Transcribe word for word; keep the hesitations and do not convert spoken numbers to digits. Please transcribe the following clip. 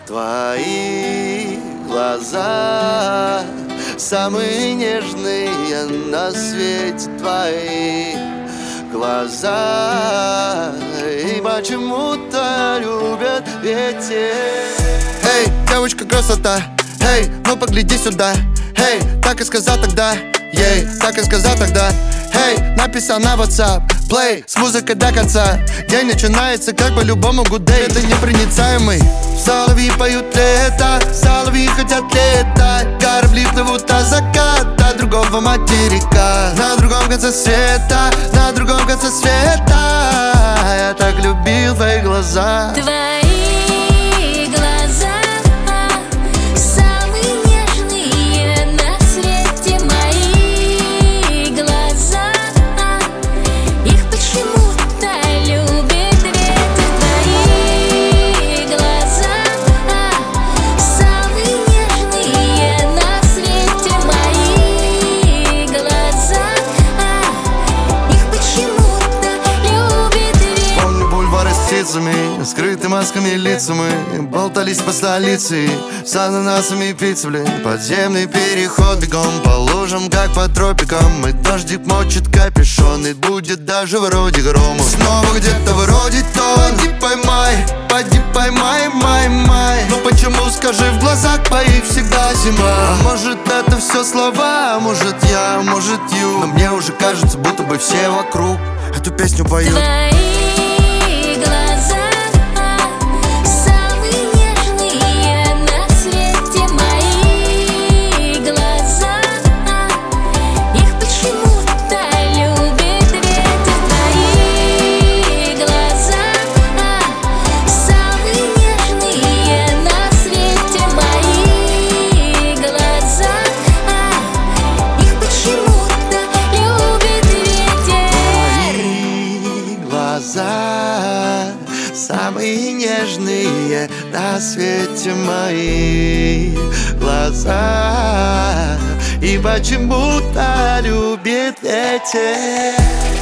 Твои глаза самые нежные на свете, твои глаза и почему-то любят ветер. Эй, девочка, красота, эй, ну погляди сюда. Эй, так и сказал тогда, ей, так и сказал тогда. Эй, написал на WhatsApp, play с музыкой до конца. День начинается как по-любому good day. Это непроницаемый. Соловьи поют лето, соловьи хотят летать. Корабли плывут от заката другого материка. На другом конце света, на другом конце света. Я так любил твои глаза. Твои глаза самые нежные на свете. Мои глаза, их почему-то любит ветер. Твои глаза самые нежные на свете. Мои глаза, их почему-то любит ветер. Помню бульвары с птицами, скрыты масками лица. Мы болтались по столице с ананасами и пиццей, блин. Подземный переход бегом по лужам, как по тропикам. И дождик мочит капюшон, и будет даже вроде грома. Снова где-то вроде то. Поди поймай, поди поймай, май, май. Ну почему, скажи, в глазах твоих всегда зима? Может это все слова, а может я, может ю. Но мне уже кажется, будто бы все вокруг эту песню поют. Твои глаза самые нежные на свете. Мои глаза, их почему-то любит ветер. Твои глаза самые нежные на свете. Мои глаза, их почему-то любит ветер. Твои глаза самые нежные на свете. Мои глаза и почему-то любит ветер.